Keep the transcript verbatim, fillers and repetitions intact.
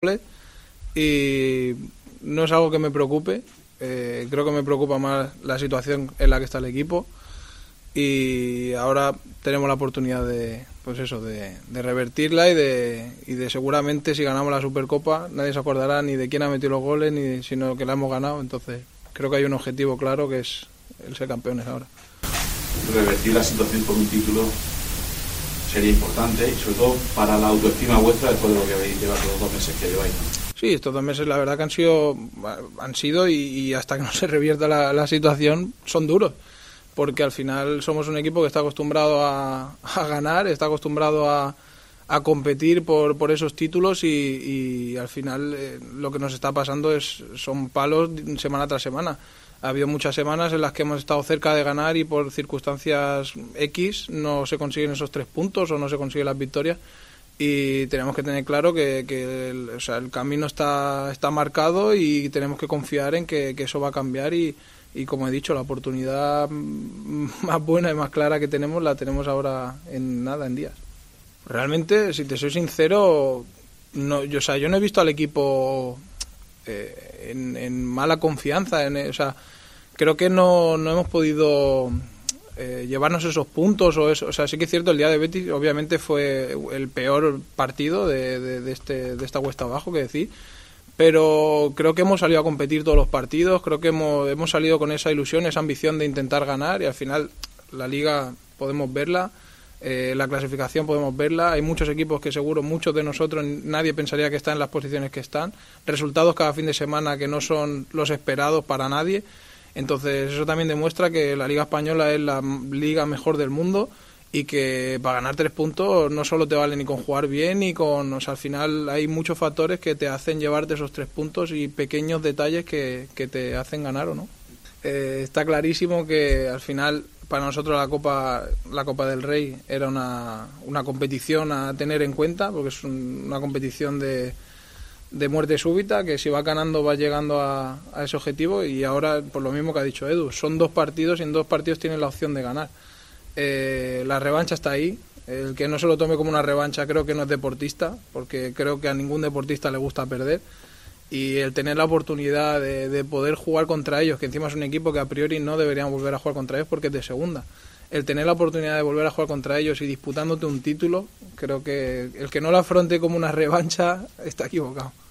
y no es algo que me preocupe. Eh, creo que me preocupa más la situación en la que está el equipo y ahora tenemos la oportunidad de, pues eso, de, de revertirla y de, y de seguramente si ganamos la Supercopa nadie se acordará ni de quién ha metido los goles ni sino que la hemos ganado. Entonces creo que hay un objetivo claro que es el ser campeones ahora. Revertir la situación por un título sería importante y sobre todo para la autoestima vuestra después de lo que habéis llevado los dos meses que lleváis. Sí, estos dos meses la verdad que han sido han sido y, y hasta que no se revierta la, la situación son duros, porque al final somos un equipo que está acostumbrado a, a ganar, está acostumbrado a, a competir por, por esos títulos y, y al final eh, lo que nos está pasando es son palos semana tras semana. Ha habido muchas semanas en las que hemos estado cerca de ganar y por circunstancias X no se consiguen esos tres puntos o no se consiguen las victorias y tenemos que tener claro que, que el, o sea, el camino está, está marcado y tenemos que confiar en que, que eso va a cambiar y, y como he dicho, la oportunidad más buena y más clara que tenemos la tenemos ahora en nada, en días. Realmente, si te soy sincero, no, yo, o sea, yo no he visto al equipo eh, en, en mala confianza, en, o sea, creo que no, no hemos podido eh, llevarnos esos puntos o eso. O sea, sí que es cierto, el día de Betis obviamente fue el peor partido de, de, de, este, de esta cuesta abajo, que decir, pero creo que hemos salido a competir todos los partidos, creo que hemos, hemos salido con esa ilusión, esa ambición de intentar ganar y al final la Liga podemos verla, eh, la clasificación podemos verla, hay muchos equipos que seguro muchos de nosotros nadie pensaría que están en las posiciones que están, resultados cada fin de semana que no son los esperados para nadie. Entonces eso también demuestra que la Liga Española es la liga mejor del mundo y que para ganar tres puntos no solo te vale ni con jugar bien ni con... O sea, al final hay muchos factores que te hacen llevarte esos tres puntos y pequeños detalles que, que te hacen ganar o no. Eh, está clarísimo que al final para nosotros la Copa la Copa del Rey era una, una competición a tener en cuenta porque es un, una competición de... de muerte súbita, que si va ganando va llegando a, a ese objetivo y ahora, por lo mismo que ha dicho Edu, son dos partidos y en dos partidos tienes la opción de ganar. Eh, la revancha está ahí, el que no se lo tome como una revancha creo que no es deportista, porque creo que a ningún deportista le gusta perder y el tener la oportunidad de, de poder jugar contra ellos, que encima es un equipo que a priori no deberían volver a jugar contra ellos porque es de segunda. El tener la oportunidad de volver a jugar contra ellos y disputándote un título, creo que el que no lo afronte como una revancha está equivocado.